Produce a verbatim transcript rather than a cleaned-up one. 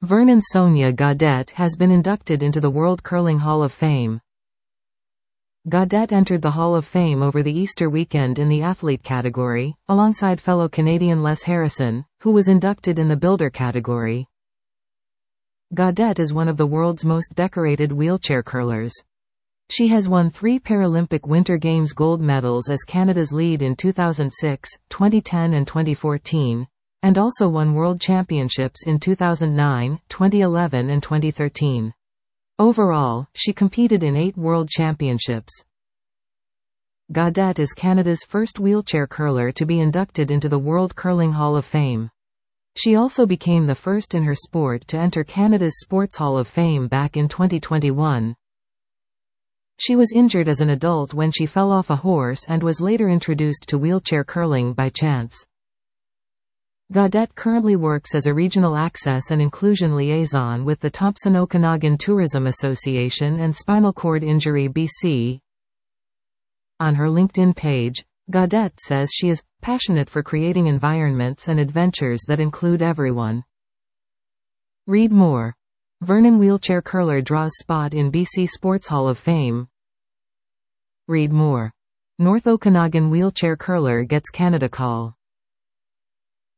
Vernon Sonia Gaudette has been inducted into the World Curling Hall of Fame. Gaudette entered the Hall of Fame over the Easter weekend in the athlete category, alongside fellow Canadian Les Harrison, who was inducted in the builder category. Gaudette is one of the world's most decorated wheelchair curlers. She has won three Paralympic Winter Games gold medals as Canada's lead in two thousand six, twenty ten and twenty fourteen, and also won World Championships in two thousand nine, twenty eleven and twenty thirteen. Overall, she competed in eight World Championships. Gaudette is Canada's first wheelchair curler to be inducted into the World Curling Hall of Fame. She also became the first in her sport to enter Canada's Sports Hall of Fame back in twenty twenty-one. She was injured as an adult when she fell off a horse and was later introduced to wheelchair curling by chance. Gaudette currently works as a regional access and inclusion liaison with the Thompson Okanagan Tourism Association and Spinal Cord Injury B C. On her LinkedIn page, Gaudette says she is passionate for creating environments and adventures that include everyone. Read more. Vernon wheelchair curler draws spot in B C Sports Hall of Fame. Read more. North Okanagan wheelchair curler gets Canada call.